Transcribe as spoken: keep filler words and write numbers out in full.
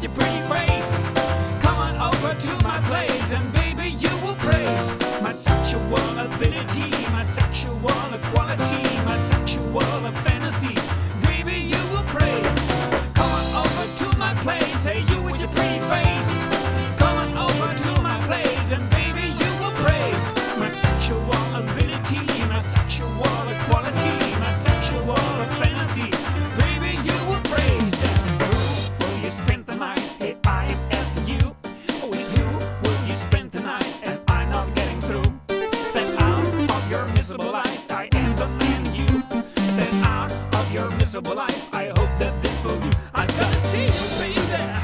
your pretty face. Come on over to my place and baby you will praise my sexual ability, my sexual equality, my sexual fantasy. Baby you will praise. Come on over to my place, hey you with your pretty face. Come on over to my place and baby you will praise my sexual ability, my sexual equality, my sexual fantasy. Baby you will praise. Who will you spend the night? Hey, I am asking you. With who will you spend the night? And I'm not getting through. Step out of your miserable life. I am the man you. Step out of your miserable life. I hope that this will do. I gotta see you, baby.